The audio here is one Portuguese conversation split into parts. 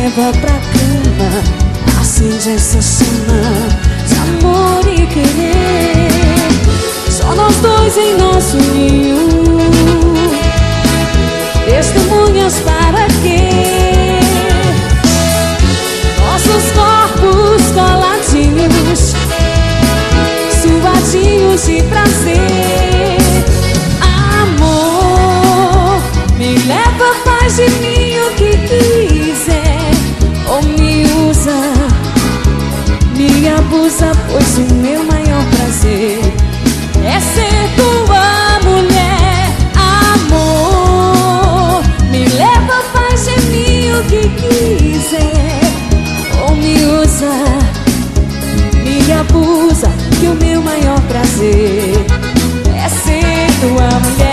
leva pra cama, acende essa chama de amor e querer. Só nós dois em nosso ninho, testemunhas para quê? Nossos corpos coladinhos, suadinhos de prazer. Amor, me leva, faz de mim o que quiser, ou me usa, me abusa, pois o meu maior prazer é ser tua mulher. Amor, me leva, faz de mim o que quiser, ou me usa, me abusa, que o meu maior prazer é ser tua mulher.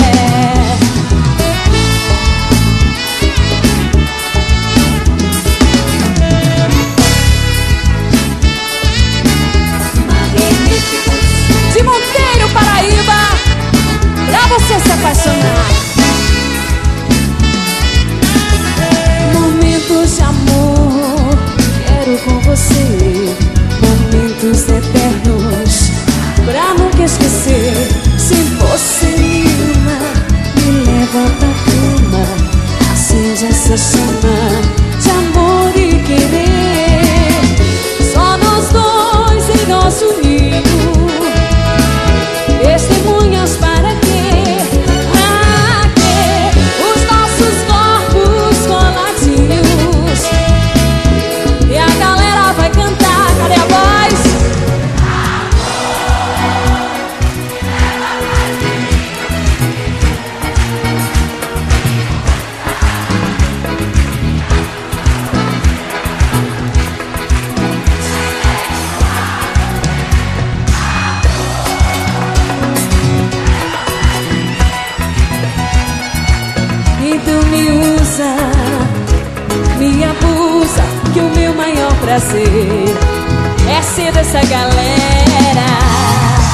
De Monteiro, Paraíba, pra você se apaixonar. Momentos de amor, quero com você, momentos eternos, pra nunca esquecer. Se você me ama, me leva pra cama, acende essa chama de amor e querer. Só nós dois em nosso ninho, testemunhas para quê? Pra quê? Os nossos corpos coladinhos, e a galera vai cantar. Cadê a voz? Então me usa, me abusa, que o meu maior prazer é ser dessa galera.